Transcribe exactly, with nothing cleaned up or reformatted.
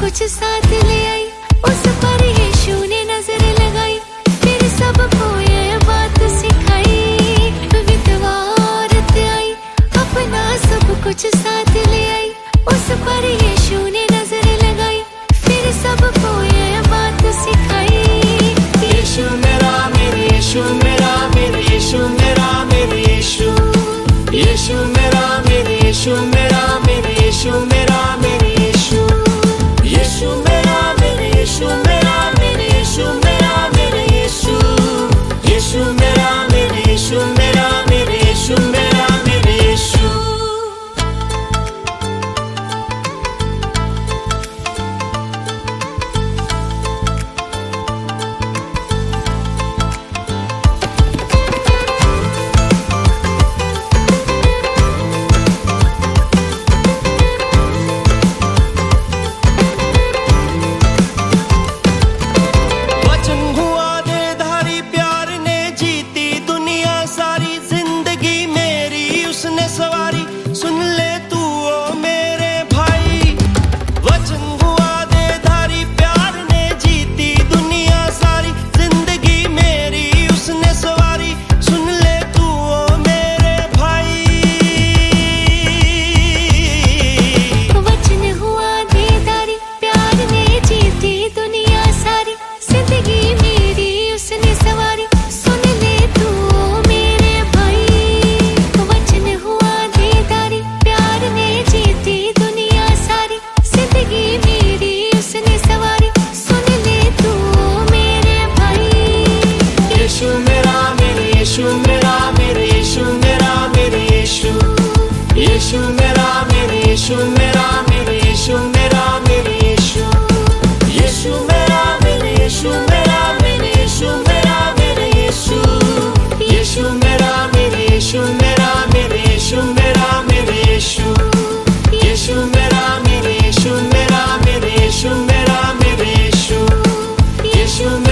कुछ साथ ले आई, उस पर यीशु ने नजर लगाई, फिर सबको ये बात सिखाई। विधवा औरत आई, अपना सब कुछ साथ ले आई, उस पर यीशु ने नजर लगाई, फिर सबको ये बात सिखाई। यीशु मेरा मेरे यीशु मेरा मेरे यीशु मेरा मेरे यीशु, यीशु मेरा मेरे यीशु मेरा मेरे यीशु मेरा मेरे यीशु, यीशु मेरा मेरे यीशु मेरा मेरे यीशु मेरा मेरे यीशु, यीशु मेरा मेरे यीशु मेरा मेरे यीशु मेरा मेरे यीशु। यीशु मेरा मेरे यीशु मेरा मेरे यीशु, यीशु मेरा मेरे यीशु मेरा मेरे यीशु मेरा मेरे यीशु, यीशु मेरा मेरे यीशु मेरा मेरे यीशु मेरा मेरे यीशु, यीशु मेरा मेरे यीशु मेरा मेरे यीशु मेरा मेरे यीशु, यीशु मेरा मेरे यीशु मेरा मेरे यीशु मेरा मेरे यीशु, यीशु।